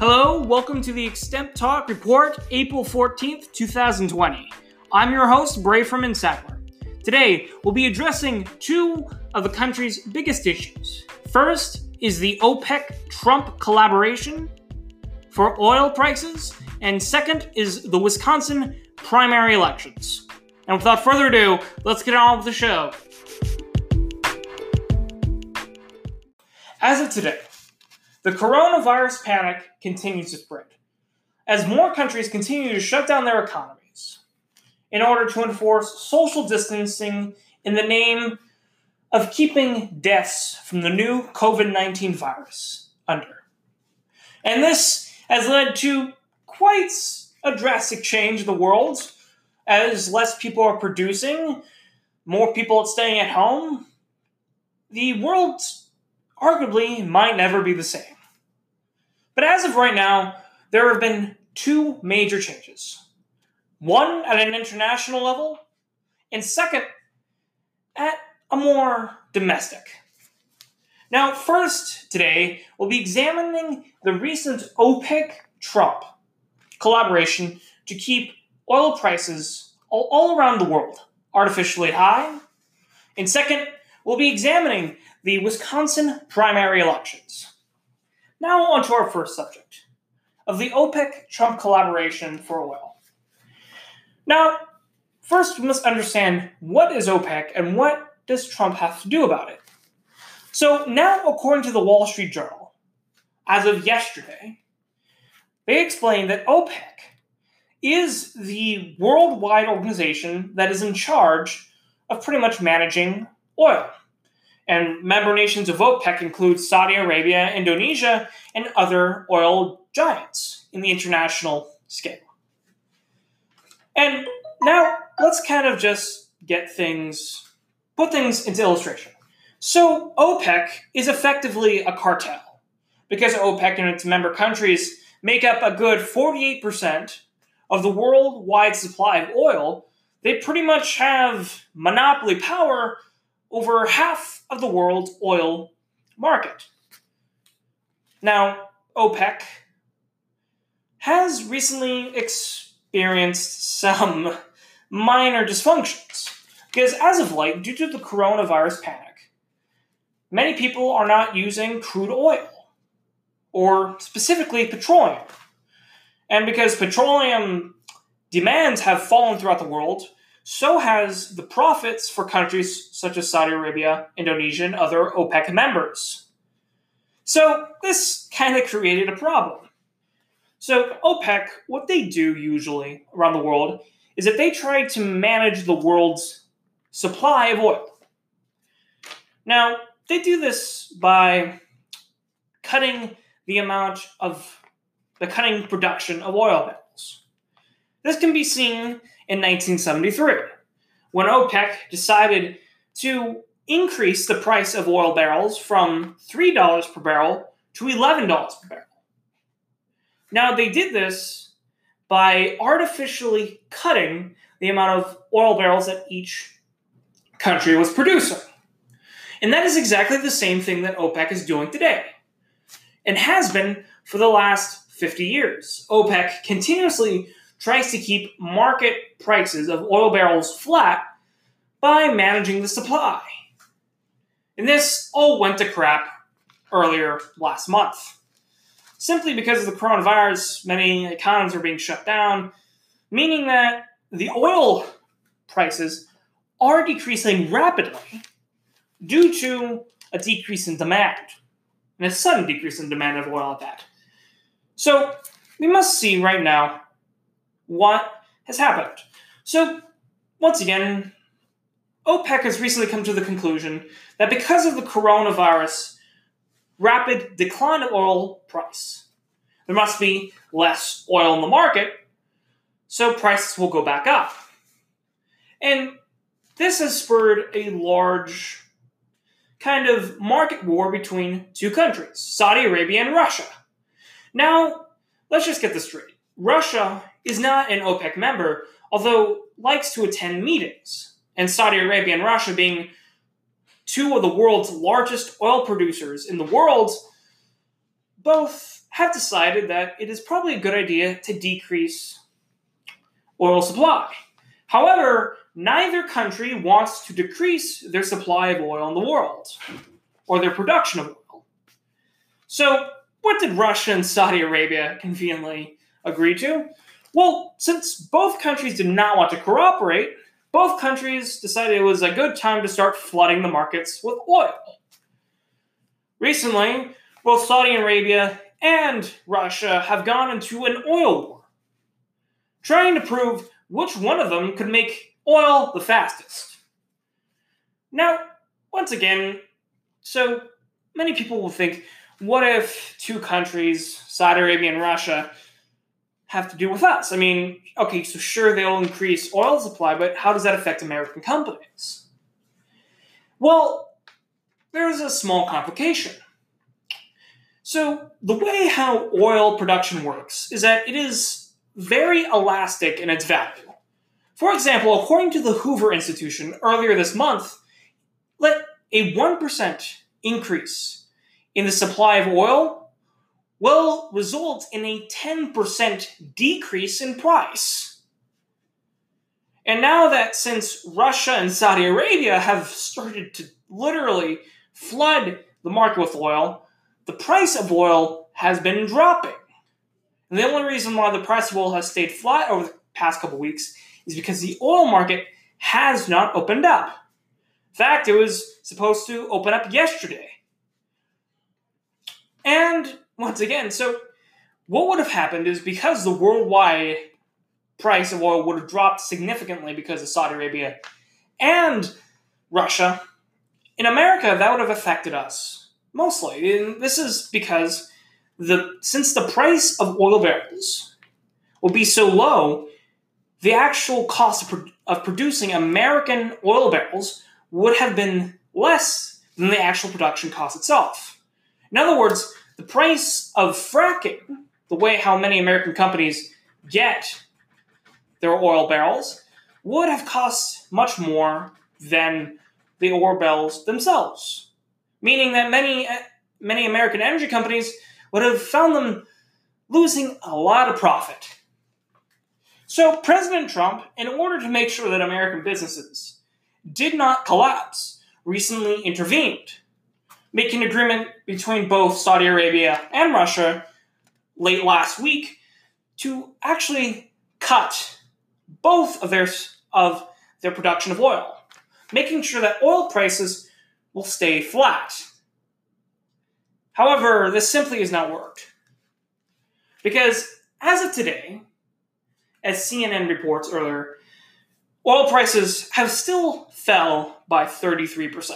Hello, welcome to the Extemp Talk Report, April 14th, 2020. I'm your host, Braverman Sattler. Today, we'll be addressing two of the country's biggest issues. First is the OPEC-Trump collaboration for oil prices, and second is the Wisconsin primary elections. And without further ado, let's get on with the show. As of today, the coronavirus panic continues to spread, as more countries continue to shut down their economies in order to enforce social distancing in the name of keeping deaths from the new COVID-19 virus under. And this has led to quite a drastic change in the world, as less people are producing, more people are staying at home. The world arguably might never be the same. But as of right now, there have been two major changes. One at an international level, and second, at a more domestic. Now, first, today, we'll be examining the recent OPEC-Trump collaboration to keep oil prices all around the world artificially high. And second, we'll be examining the Wisconsin primary elections. Now on to our first subject, of the OPEC-Trump collaboration for oil. Now, first we must understand what is OPEC and what does Trump have to do about it. So now, according to the Wall Street Journal, as of yesterday, they explained that OPEC is the worldwide organization that is in charge of pretty much managing oil. And member nations of OPEC include Saudi Arabia, Indonesia, and other oil giants in the international scale. And now, let's kind of just put things into illustration. So, OPEC is effectively a cartel, because OPEC and its member countries make up a good 48% of the worldwide supply of oil. They pretty much have monopoly power over half of the world's oil market. Now, OPEC has recently experienced some minor dysfunctions, because as of late, due to the coronavirus panic, many people are not using crude oil, or specifically petroleum. And because petroleum demands have fallen throughout the world, so has the profits for countries such as Saudi Arabia, Indonesia, and other OPEC members. So this kind of created a problem. So OPEC, what they do usually around the world is that they try to manage the world's supply of oil. Now, they do this by cutting production of oil barrels. This can be seen in 1973, when OPEC decided to increase the price of oil barrels from $3 per barrel to $11 per barrel. Now, they did this by artificially cutting the amount of oil barrels that each country was producing. And that is exactly the same thing that OPEC is doing today, and has been for the last 50 years. OPEC continuously tries to keep market prices of oil barrels flat by managing the supply. And this all went to crap earlier last month. Simply because of the coronavirus, many economies are being shut down, meaning that the oil prices are decreasing rapidly due to a decrease in demand, and a sudden decrease in demand of oil at that. So we must see right now what has happened. So, once again, OPEC has recently come to the conclusion that because of the coronavirus rapid decline of oil price, there must be less oil in the market, so prices will go back up. And this has spurred a large kind of market war between two countries, Saudi Arabia and Russia. Now, let's just get this straight. Russia is not an OPEC member, although likes to attend meetings. And Saudi Arabia and Russia, being two of the world's largest oil producers in the world, both have decided that it is probably a good idea to decrease oil supply. However, neither country wants to decrease their supply of oil in the world, or their production of oil. So, what did Russia and Saudi Arabia conveniently agree to? Well, since both countries did not want to cooperate, both countries decided it was a good time to start flooding the markets with oil. Recently, both Saudi Arabia and Russia have gone into an oil war, trying to prove which one of them could make oil the fastest. Now, once again, so many people will think, what if two countries, Saudi Arabia and Russia, have to do with us? I mean, okay, so sure they'll increase oil supply, but how does that affect American companies? Well, there's a small complication. So the way how oil production works is that it is very elastic in its value. For example, according to the Hoover Institution earlier this month, let a 1% increase in the supply of oil will result in a 10% decrease in price. And now that since Russia and Saudi Arabia have started to literally flood the market with oil, the price of oil has been dropping. And the only reason why the price of oil has stayed flat over the past couple weeks is because the oil market has not opened up. In fact, it was supposed to open up yesterday. And once again, so what would have happened is because the worldwide price of oil would have dropped significantly because of Saudi Arabia and Russia, in America, that would have affected us mostly. And this is because since the price of oil barrels will be so low, the actual cost of producing American oil barrels would have been less than the actual production cost itself. In other words, the price of fracking, the way how many American companies get their oil barrels, would have cost much more than the oil barrels themselves. Meaning that many American energy companies would have found them losing a lot of profit. So President Trump, in order to make sure that American businesses did not collapse, recently intervened, making an agreement between both Saudi Arabia and Russia late last week to actually cut both of their production of oil, making sure that oil prices will stay flat. However, this simply has not worked. Because as of today, as CNN reports earlier, oil prices have still fell by 33%.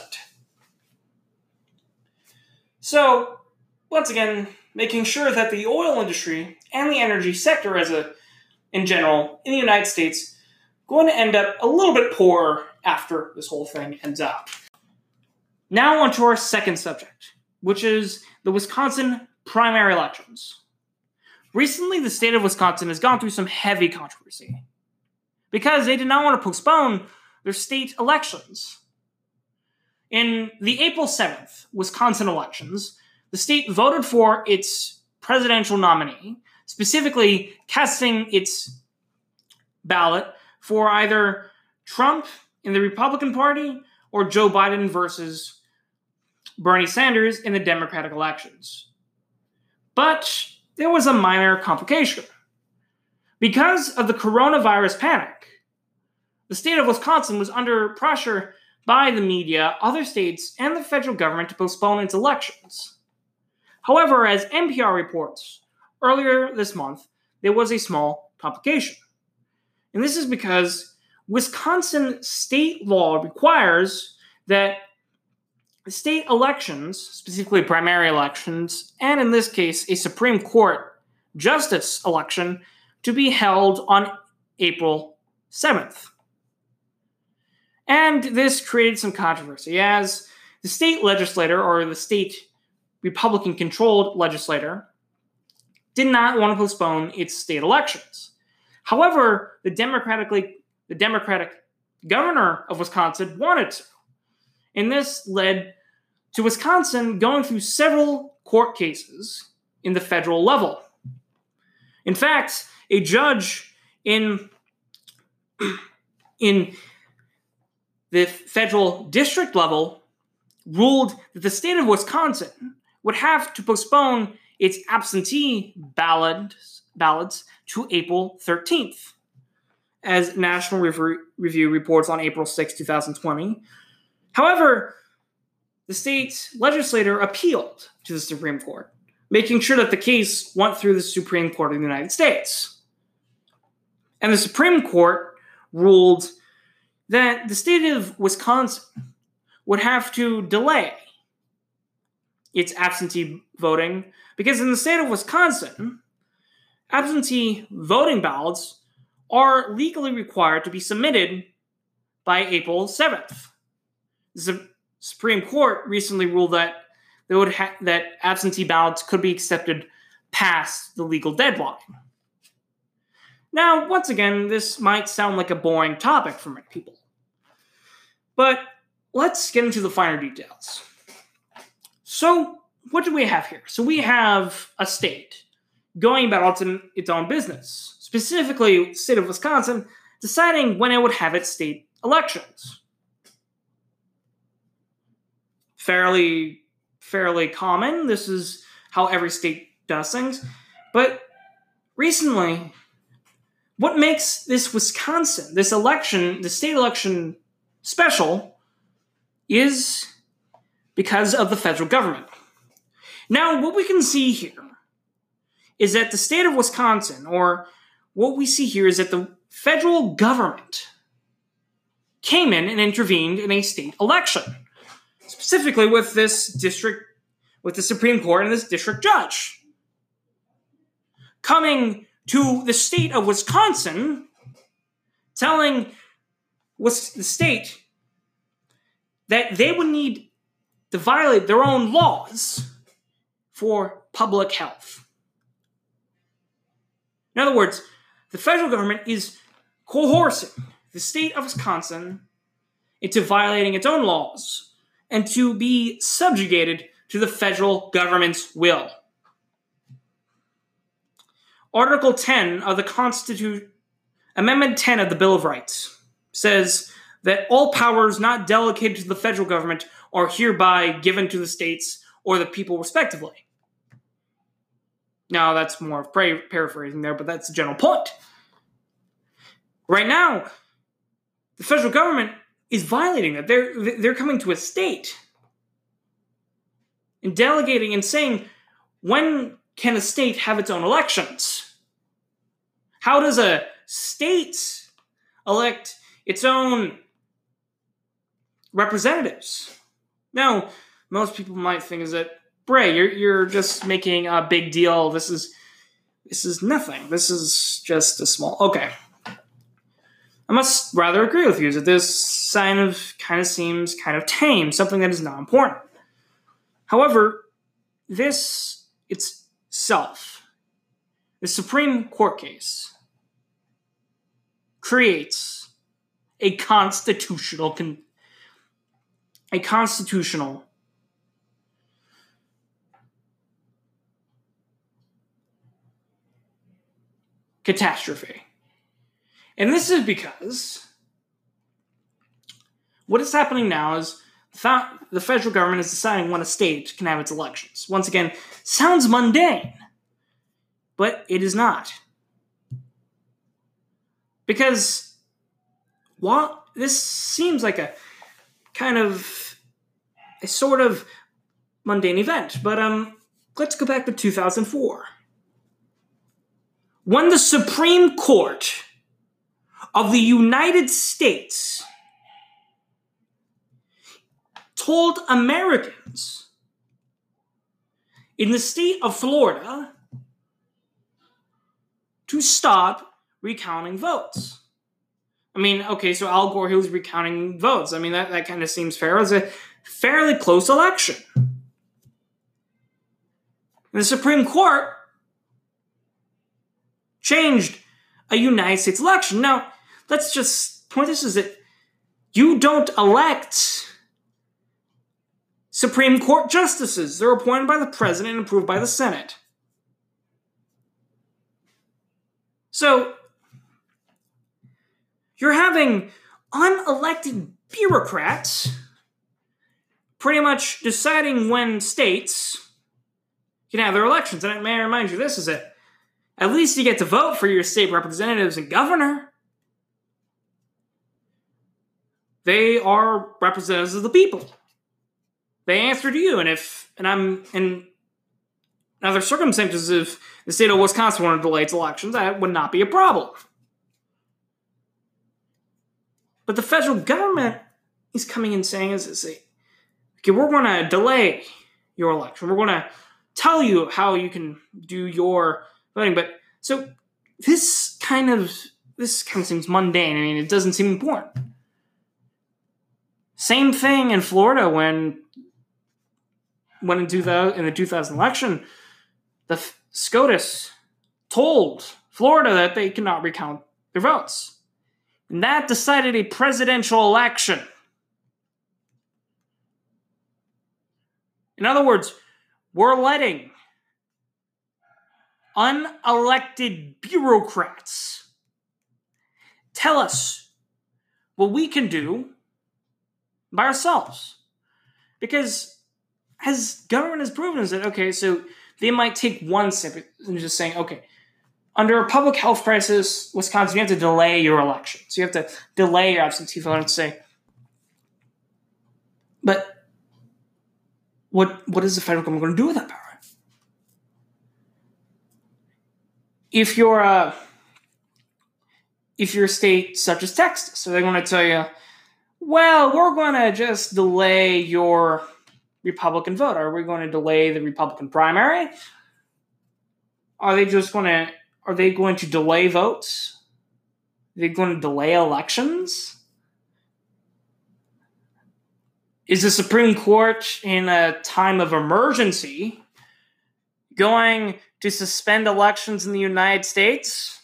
So, once again, making sure that the oil industry and the energy sector in general in the United States going to end up a little bit poorer after this whole thing ends up. Now on to our second subject, which is the Wisconsin primary elections. Recently, the state of Wisconsin has gone through some heavy controversy because they did not want to postpone their state elections. In the April 7th Wisconsin elections, the state voted for its presidential nominee, specifically casting its ballot for either Trump in the Republican Party or Joe Biden versus Bernie Sanders in the Democratic elections. But there was a minor complication. Because of the coronavirus panic, the state of Wisconsin was under pressure by the media, other states, and the federal government to postpone its elections. However, as NPR reports, earlier this month, there was a small complication. And this is because Wisconsin state law requires that state elections, specifically primary elections, and in this case, a Supreme Court justice election, to be held on April 7th. And this created some controversy, as the state legislator, or the state Republican-controlled legislator, did not want to postpone its state elections. However, the Democratic governor of Wisconsin wanted to. And this led to Wisconsin going through several court cases in the federal level. In fact, a judge in the federal district level ruled that the state of Wisconsin would have to postpone its absentee ballots to April 13th, as National Review reports on April 6, 2020. However, the state legislature appealed to the Supreme Court, making sure that the case went through the Supreme Court of the United States. And the Supreme Court ruled that the state of Wisconsin would have to delay its absentee voting because in the state of Wisconsin, absentee voting ballots are legally required to be submitted by April 7th. The Supreme Court recently ruled that that absentee ballots could be accepted past the legal deadline. Now, once again, this might sound like a boring topic for many people, but let's get into the finer details. So, what do we have here? So we have a state going about its own business, specifically the state of Wisconsin, deciding when it would have its state elections. Fairly common. This is how every state does things. But recently, what makes this Wisconsin, this election, the state election special, is because of the federal government. Now, what we can see here is that the state of Wisconsin, or what we see here is that the federal government came in and intervened in a state election, specifically with the Supreme Court and this district judge. Coming to the state of Wisconsin, telling the state that they would need to violate their own laws for public health. In other words, the federal government is coercing the state of Wisconsin into violating its own laws and to be subjugated to the federal government's will. Article 10 of the Constitution, Amendment 10 of the Bill of Rights, says that all powers not delegated to the federal government are hereby given to the states or the people respectively. Now, that's more of paraphrasing there, but that's the general point. Right now, the federal government is violating that. They're coming to a state and delegating and saying, when can a state have its own elections? How does a state elect its own representatives? Now, most people might think is that, Bray, you're just making a big deal. This is nothing. This is just a small... Okay. I must rather agree with you that this kind of seems kind of tame, something that is not important. However, this itself, the Supreme Court case, creates a constitutional catastrophe. And this is because what is happening now is the federal government is deciding when a state can have its elections. Once again, sounds mundane, but it is not. Because while this seems like a sort of mundane event, but let's go back to 2004. When the Supreme Court of the United States told Americans in the state of Florida to stop recounting votes. I mean, okay, so Al Gore, he was recounting votes. I mean, that kind of seems fair. It was a fairly close election. And the Supreme Court changed a United States election. Now, let's just point this is that you don't elect Supreme Court justices. They're appointed by the president and approved by the Senate. So you're having unelected bureaucrats pretty much deciding when states can have their elections. And may I remind you, this is it. At least you get to vote for your state representatives and governor. They are representatives of the people. They answer to you. And I'm in other circumstances, if the state of Wisconsin wanted to delay its elections, that would not be a problem. But the federal government is coming in saying, okay, we're going to delay your election. We're going to tell you how you can do your voting. But so this kind of seems mundane. I mean, it doesn't seem important. Same thing in Florida when in the 2000 election, the SCOTUS told Florida that they cannot recount their votes. And that decided a presidential election. In other words, we're letting unelected bureaucrats tell us what we can do by ourselves. Because as government has proven, is that, okay, so they might take one step and just saying, okay, under a public health crisis, Wisconsin, you have to delay your election. So you have to delay your absentee vote and say, but what is the federal government going to do with that power? If you're a state such as Texas, so they're going to tell you, well, we're going to just delay your Republican vote. Are we going to delay the Republican primary? Are they going to delay votes? Are they going to delay elections? Is the Supreme Court in a time of emergency going to suspend elections in the United States?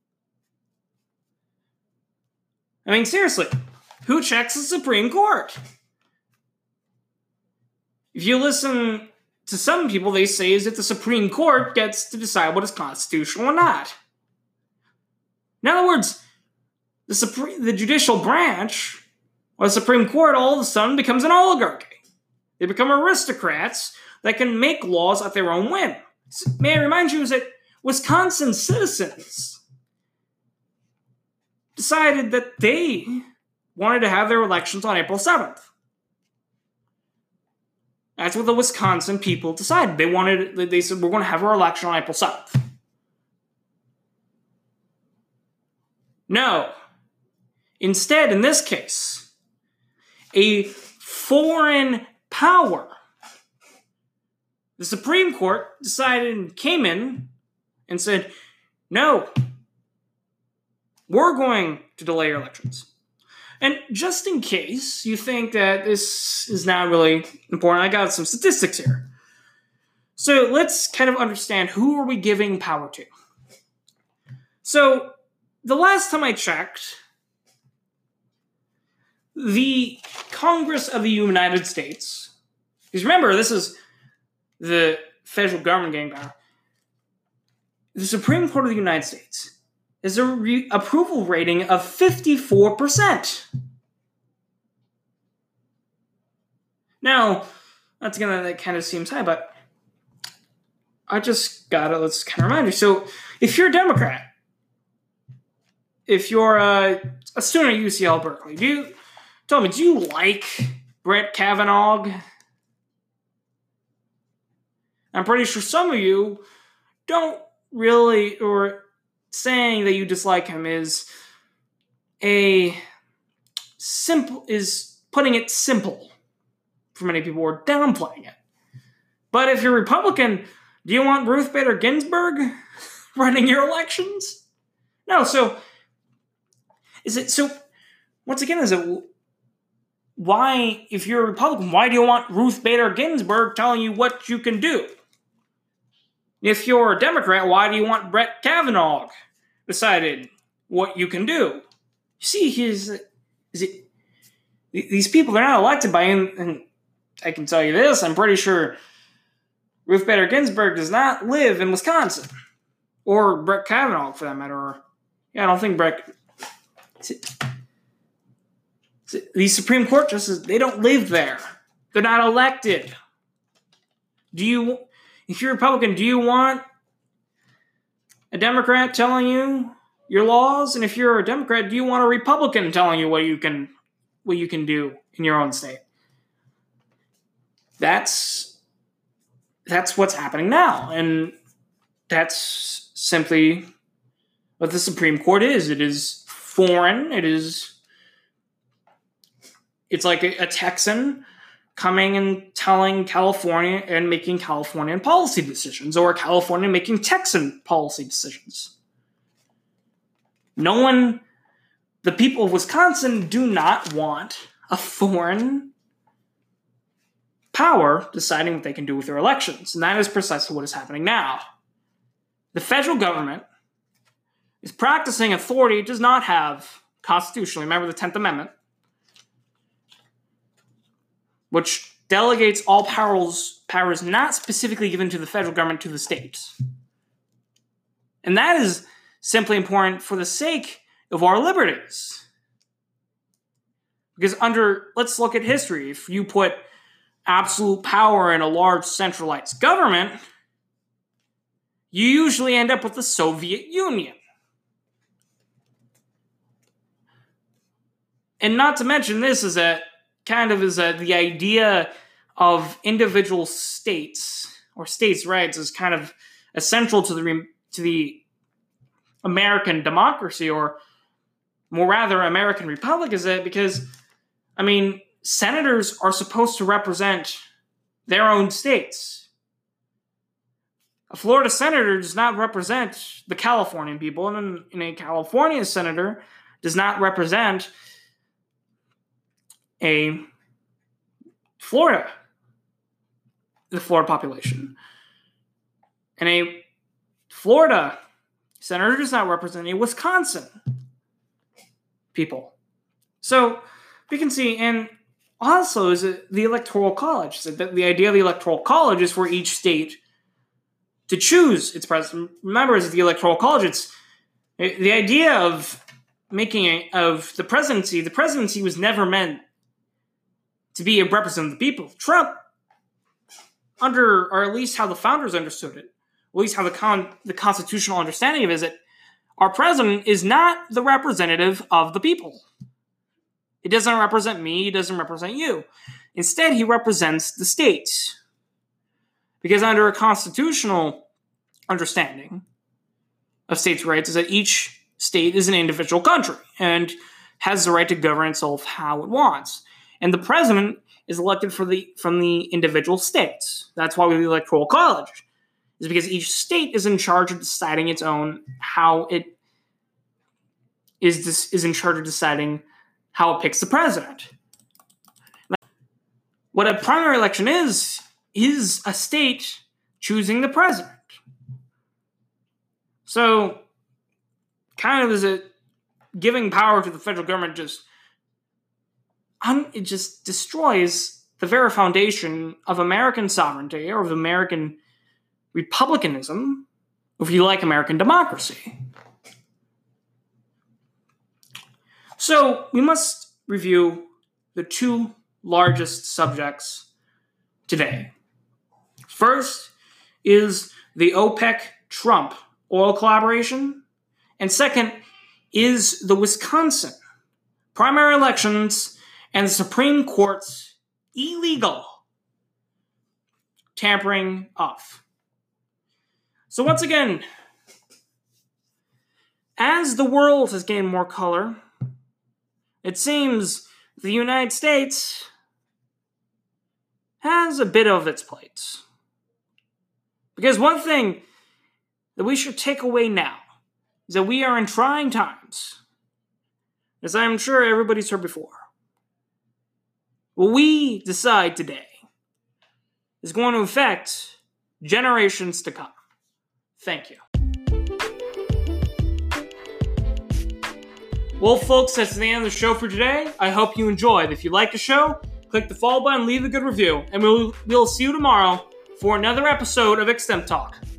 I mean, seriously, who checks the Supreme Court? If you listen to some people, they say is that the Supreme Court gets to decide what is constitutional or not. In other words, the judicial branch, or the Supreme Court, all of a sudden becomes an oligarchy. They become aristocrats that can make laws at their own whim. May I remind you is that Wisconsin citizens decided that they wanted to have their elections on April 7th. That's what the Wisconsin people decided. They said, we're going to have our election on April 7th. No. Instead, in this case, a foreign power, the Supreme Court decided and came in and said, no, we're going to delay your elections. And just in case you think that this is not really important, I got some statistics here. So let's kind of understand, who are we giving power to? So the last time I checked, the Congress of the United States, because remember, this is the federal government getting power. The Supreme Court of the United States is a approval rating of 54%. Now, that's gonna, that kind of seems high, but let's kind of remind you. So, if you're a Democrat, if you're a student at UCL Berkeley, do you like Brett Kavanaugh? I'm pretty sure some of you don't really, or saying that you dislike him is putting it simple for many people, or downplaying it. But if you're Republican, do you want Ruth Bader Ginsburg running your elections? No. So once again, why, if you're a Republican, why do you want Ruth Bader Ginsburg telling you what you can do? If you're a Democrat, why do you want Brett Kavanaugh decided what you can do? You see, these people, they're not elected by him, and I can tell you this, I'm pretty sure Ruth Bader Ginsburg does not live in Wisconsin. or Brett Kavanaugh for that matter. Or, I don't think Brett. These Supreme Court justices, they don't live there. They're not elected. If you're a Republican, do you want a Democrat telling you your laws? And if you're a Democrat, do you want a Republican telling you what you can do in your own state? That's what's happening now. And that's simply what the Supreme Court is. It is foreign. It's like a Texan coming and telling California and making Californian policy decisions, or California making Texan policy decisions. The people of Wisconsin do not want a foreign power deciding what they can do with their elections. And that is precisely what is happening now. The federal government is practicing authority it does not have constitutionally. Remember the 10th Amendment, which delegates all powers not specifically given to the federal government to the states. And that is simply important for the sake of our liberties. Because let's look at history. If you put absolute power in a large centralized government, you usually end up with the Soviet Union. And not to mention this is the idea of individual states or states' rights is kind of essential to the American democracy, or more rather American republic, is it? Because, senators are supposed to represent their own states. A Florida senator does not represent the Californian people, and a California senator does not represent the Florida population. And a Florida senator does not represent a Wisconsin people. So we can see, and also is the Electoral College. So the idea of the Electoral College is for each state to choose its president. Remember, as the Electoral College, it's the idea of of the presidency. The presidency was never meant to be a representative of the people. Trump, or at least how the founders understood it, at least how the constitutional understanding of it is that our president is not the representative of the people. He doesn't represent me, he doesn't represent you. Instead, he represents the states. Because under a constitutional understanding of states' rights is that each state is an individual country and has the right to govern itself how it wants. And the president is elected from the individual states. That's why we have the Electoral College. Is because each state is in charge of deciding its own how it is in charge of deciding how it picks the president. What a primary election is a state choosing the president. So, kind of is it giving power to the federal government it just destroys the very foundation of American sovereignty, or of American republicanism, if you like, American democracy. So we must review the two largest subjects today. First is the OPEC-Trump oil collaboration, and second is the Wisconsin primary elections and the Supreme Court's illegal tampering of. So once again, as the world has gained more color, it seems the United States has a bit of its plate. Because one thing that we should take away now is that we are in trying times. As I'm sure everybody's heard before. What we decide today is going to affect generations to come. Thank you. Well, folks, that's the end of the show for today. I hope you enjoyed. If you like the show, click the follow button, leave a good review, and we'll see you tomorrow for another episode of Extemp Talk.